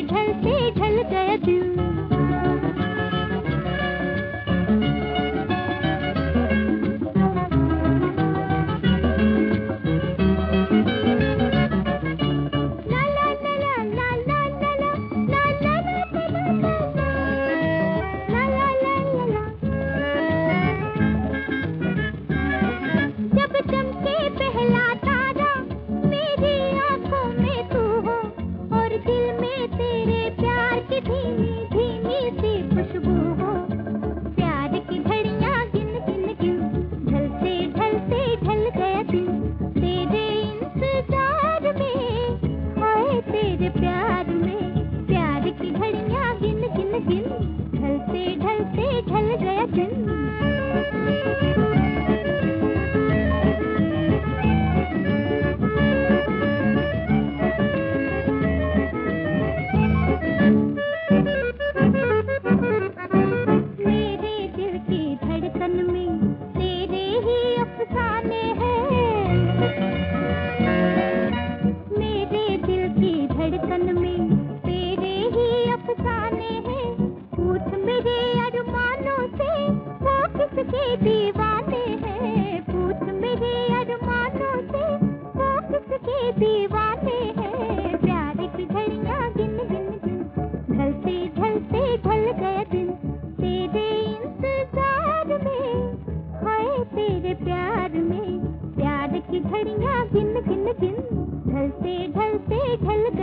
ढलते ढल गया दिल। दीवाने हैं, पूछ मेरे अरमानों से वो किसके दीवाने हैं। प्यार की घड़ियां गिन गिन गिन ढलते ढलते ढल गया दिन। तेरे इंतजार में खोए तेरे प्यार में, प्यार की घड़ियां गिन गिन गिन ढलते ढलते ढल